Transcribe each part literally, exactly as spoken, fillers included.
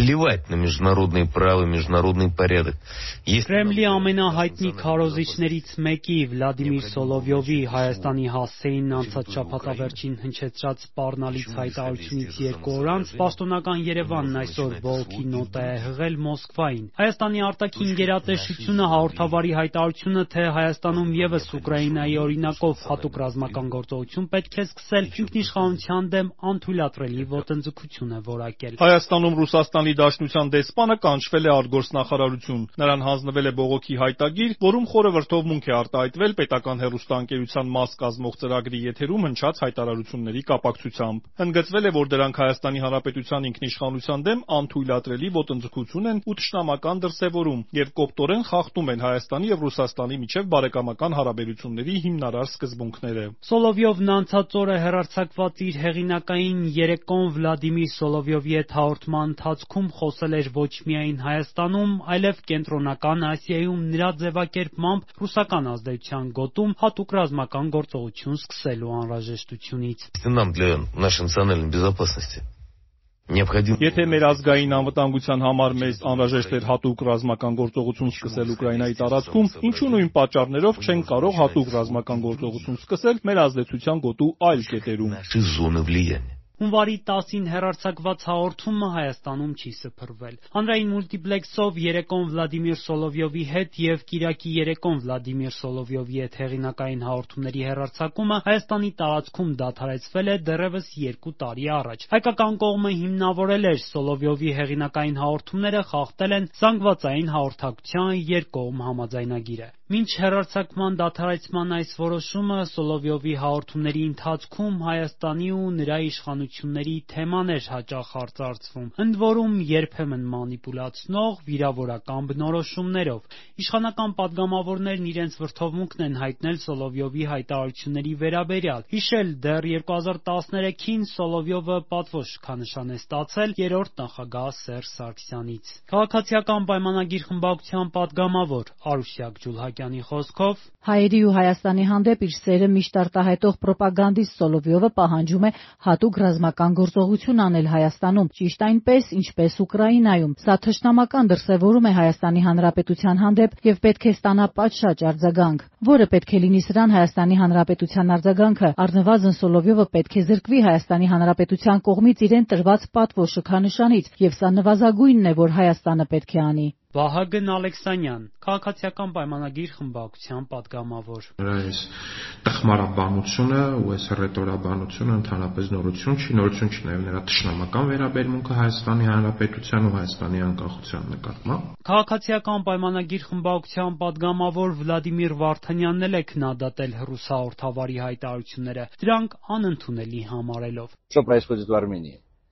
плевать на международное право, международный порядок. Կրեմլի ամենահայտնի քարոզիչներից մեկի Վլադիմիր Սոլովյովի Հայաստանի հասցեին անցած շաբաթավերջին հնչեցրած սպառնալից հայտարարությունից երկու օր անց պաշտոնական Երևանն այսօր բողոքի նոտա է հղել Մոսկվային։ Հայաստանի արտաքին գերատեսչությունը հաղորդավարի հայտարարությունը, թե Հայաստանում ևս Ուկրաինայի օրինակով հատուկ ռազմական գործողություն պետք է սկսել, ինքնիշխանության դեմ անթույլատրելի ոտնձգություն է որակել։ Հայաստանում Ռուսաստանի Դաշնության դեսպանը կանչվել է արտգործնախարարություն։ Նրան հանձնվել է բողոքի հայտագիր, որում խորը վրդովմունք է արտահայտվել պետական հեռուստաընկերության մաս կազմող ծրագրի եթերում հնչած հայտարարությունների կապակցությամբ։ Ընդգծվել է, որ դրանք Հայաստանի Հանրապետության ինքնիշխանության դեմ անթույլատրելի ոտնձգություն են ու թշնամական դրսևորում եւ կոպտորեն խախտում են Հայաստանի եւ Ռուսաստանի միջև բարեկամական հարաբերությունների հիմնարար սկզբունքները։ Սոլովյովն անցած օրը հեռարձակված իր հեղինակային երեկոն Վլադիմիր Սոլովյովի հետ հաղորդման ընթացքում խոսել էր ոչ միայն Հայաստանում, այլև Կենտրոնական Ասիայում նրա ձևակերպմամբ ռուսական ազդեցության գոտում հատուկ ռազմական գործողություն սկսելու անհրաժեշտությունից։ Нам для нашей национальной безопасности необходимо. Եթե մեր ազգային անվտանգության համար մեզ անհրաժեշտ էր հատուկ ռազմական գործողություն սկսել Ուկրաինայի տարածքում, ինչու նույն պատճառներով չենք կարող հատուկ ռազմական գործողություն սկսել մեր ազդեցության գոտու այլ կետերում։ Наши зоны влияния. Հունվարի տասին հեռարձակված հաղորդումը Հայաստանում չի սփռվել։ Հանրային մուլտիպլեքսով երեկոն Վլադիմիր Սոլովյովի հետ եւ Կիրակի երեկոն Վլադիմիր Սոլովյովի հետ հեղինակային հաղորդումների հեռարձակումը Հայաստանի տարածքում դադարեցվել է դեռևս երկու տարի առաջ։ Հայկական կողմը հիմնավորել էր Սոլովյովի հեղինակային հաղորդումները խախտել են զանգվածային հաղորդակցության երկկողմ համաձայնագիրը։ Մինչ հեռարձակման դադարեցման այս որոշումը Սոլովյովի հաղորդումների ընթացքում Հայաստանի ու նրա իշխանությունների թեմաներ հաճախ արծարծվում, ընդ որում երբեմն մանիպուլացնող վիրավորական բնորոշումներով։ Իշխանական պատգամավորներն իրենց վրդովմունքն են հայտնել Սոլովյովի հայտարարությունների վերաբերյալ։ Հիշել, դեռ երկու հազար տասներեքին Սոլովյովը պատվո շքանշան է ստացել երրորդ նախագահ Սերժ Սարգսյանից։ Քաղաքացիական պայմանագիր խմբակցության պատգամավոր Արուսյակ Ջուլհակյանի խոսքով Հայերի ու Հայաստանի հանդեպ իր սերը միշտ արտահայտող պրոպագանդիստ Սոլովյովը պահանջում է հատուկ ռազմական գործողություն անել Հայաստանում, ճիշտ այնպես, ինչպես Ուկրաինայում։ Սա թշնամական դրսևորում է Հայաստանի Հանրապետության հանդեպ եւ պետք է ստանա պատշաճ արձագանք, որը պետք է լինի սրան Հայաստանի Հանրապետության արձագանքը։ Առնվազն Սոլովյովը պետք է զրկվի Հայաստանի Հանրապետության կողմից իրեն տրված պատվո շքանշանից, եւ սա նվազագույնն է, որ Հայաստանը պետք է անի։ Վահագն Ալեքսանյան, քաղաքացիական պայմանագիր խմբակցության պատգամավոր։ Այս տխմարաբանությունը ու այս ռետորաբանությունը ընդհանրապես նորություն չի, նորություն չի նաև նրա թշնամական վերաբերմունքը Հայաստանի Հանրապետության ու Հայաստանի անկախության նկատմամբ։ Քաղաքացիական պայմանագիր խմբակցության պատգամավոր Վլադիմիր Վարդանյանն էլ է քննադատել ռուսահաղորդավարի հայտարարությունները, դրանք անընդունելի համարելով։ Что происходит в Армении?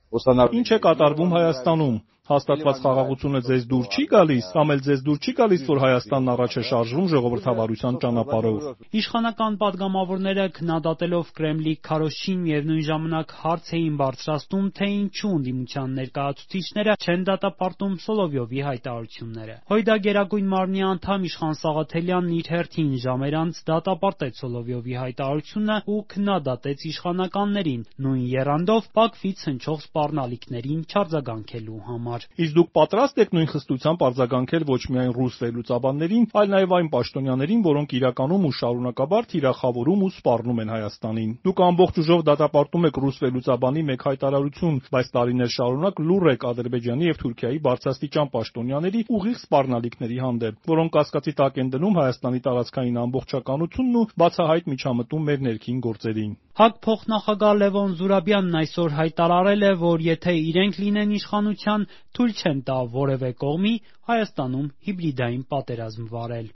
Ինչ է կատարվում Հայաստանում։ Հաստատված խաղաղությունը ձեզ դուր չի գալիս, կամ էլ ձեզ դուր չի գալիս, որ Հայաստանն առաջ է շարժվում ժողովրդավարության ճանապարհով։ Իշխանական պատգամավորները քննադատելով Կրեմլի քարոզչին միևնույն ժամանակ հարց էին բարձրացնում, թե ինչու ընդդիմության ներկայացուցիչները չեն դատապարտում Սոլովյովի հայտարարությունները։ Հույդա Գերագույն մարմնի անդամ Իշխան Սաղաթելյանն իր հերթին ժամեր անց դատապարտեց Սոլովյովի հայտարարությունը ու քննադատեց իշխանականներին, նույն եռանդով Բաքվից հնչող սպառնալիքներին չարձագանքելու համար։ Իսկ դուք պատրաստ եք նույն խստությամբ արձագանքել ոչ միայն ռուս վերլուծաբաններին, այլ նաև այն պաշտոնյաներին, որոնք իրականում ու շարունակաբար թիրախավորում ու սպառնում են Հայաստանին։ Դուք ամբողջ ուժով դատապարտում եք ռուս վերլուծաբանի մեկ հայտարարություն, բայց տարիներ շարունակ լուռ եք Ադրբեջանի եւ Թուրքիայի բարձրաստիճան պաշտոնյաների ուղիղ սպառնալիքների հանդեպ, որոնք կասկածի տակ են դնում Հայաստանի տարածքային ամբողջականությունն ու բացահայտ միջամտում մեր ներքին գործերին։ ՀԱԿ փոխնախագահ Լևոն Զուրաբյանն այսօր հայտարարել է, որ եթե իրենք լինեն իշխանության, թույլ չեն տա որևէ կողմի Հայաստանում հիբրիդային պատերազմ վարել։